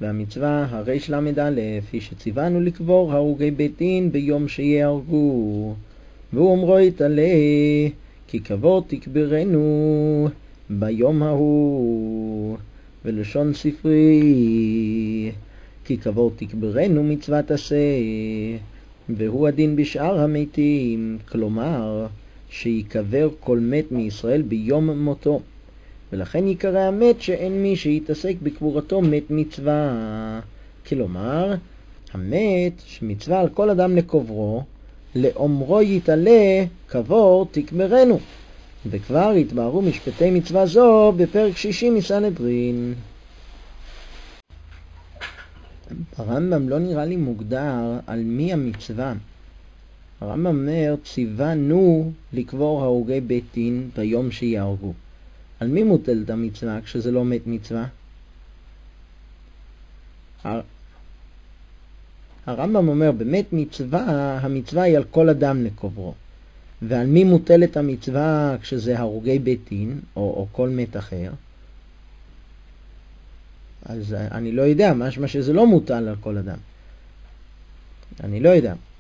והמצווה הריש למד א' היא שציוונו לקבור הרוגי בית דין ביום שיהרגו. ואומרו יתעלה כי קבור תקברנו ביום ההוא. ולשון ספרי כי קבור תקברנו מצוות עשה, והוא הדין בשאר המתים, כלומר שיקבר כל מת מישראל ביום מותו, ולכן יקרא המת שאין מי שיתעסק בקבורתו מת מצווה. כלומר המת שמצווה על כל אדם לקוברו, לאומרו יתעלה קבור תקברנו, וכבר התבהרו משפטי מצווה זו בפרק 60 מסנהדרין. הרמב"ם לא נראה לי מוגדר על מי המצווה. הרמב"ם אומר ציוונו לקבור הרוגי בית דין ביום שיהרגו. על מי מוטלת המצווה כשזה לא מת מצווה? הרמב"ם אומר באמת מצווה, המצווה היא על כל אדם לקוברו. ועל מי מוטלת המצווה כשזה הרוגי בית דין או כל מת אחר? אז אני לא יודע, משמע שזה לא מוטל על כל אדם. אני לא יודע.